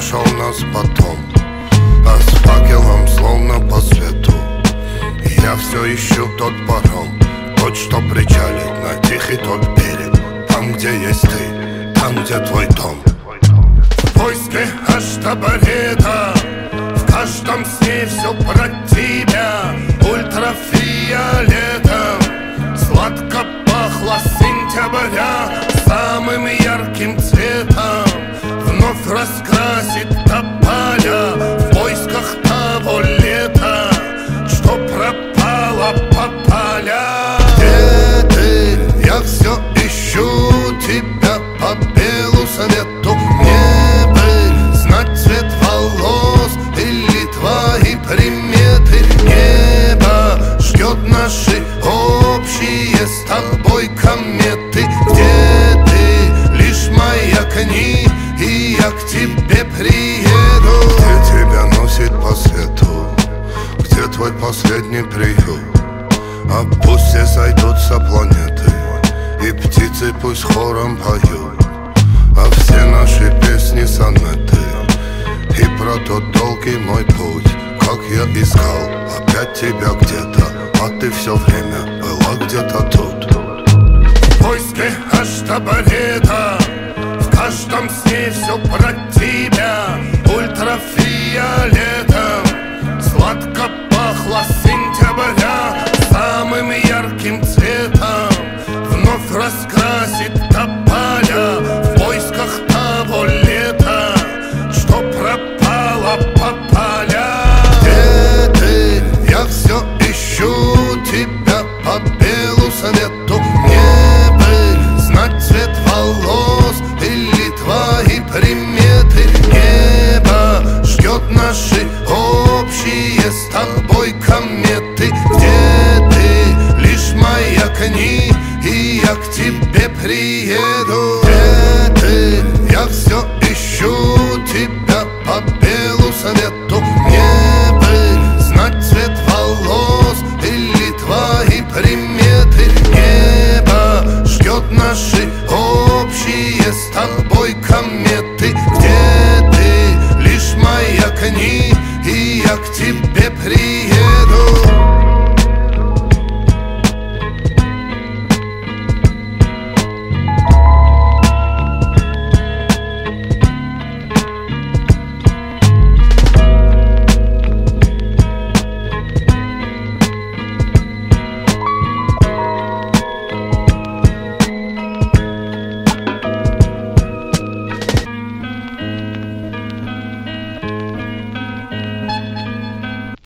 нашел нас потом, а с факелом словно по свету. Я все ищу тот паром, тот, что причалит на тихий тот берег. Там, где есть ты, там, где твой дом. В поиске аж таборета, в каждом сне все про тебя. Ультрафиолетом сладко пахло сентября. Самым ярким цветом вновь раскрасит тополя. В поисках того лета, что пропало по полям. Где ты? Я все ищу тебя по белу свету. Мне бы знать цвет волос или твои приметы. Небо ждет наши общие с тобой кометы. Где ты? Лишь маякни, и я к тебе приеду. Где тебя носит по свету, где твой последний приют? А пусть все сойдутся планеты, и птицы пусть хором поют. А все наши песни сонеты, и про тот долгий мой путь. Как я искал опять тебя где-то, а ты все время была где-то тут. В поиске аж таборета, в каждом сне все про тебя. Ультрафиолетом сладко пахло сентября. Самым ярким цветом вновь раскрасит тополя. В поисках того лета, что пропало по полям. Где ты? Я все ищу тебя по белу свету. Мне бы знать цвет волос или твои приметы. Небо ждет наши общие с тобой кометы. Где ты? Лишь маякни, и я к тебе приеду. Где ты? Я все ищу тебя по белу свету. Мне бы знать цвет волос или твои приметы. Небо ждет наши общие с тобой